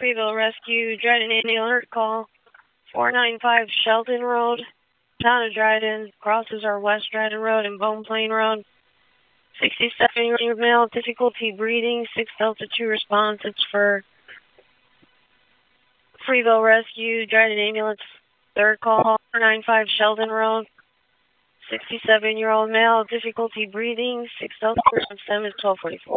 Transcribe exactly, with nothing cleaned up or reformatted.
Freeville Rescue, Dryden Annual Alert Call, four nine five Sheldon Road, Town of Dryden, crosses are West Dryden Road and Bone Plain Road. sixty-seven-year-old male, difficulty breathing, six Delta two response. It's for Freeville Rescue, Dryden Ambulance, third call, four nine five Sheldon Road. sixty-seven-year-old male, difficulty breathing, six Delta two response, time is twelve forty-four.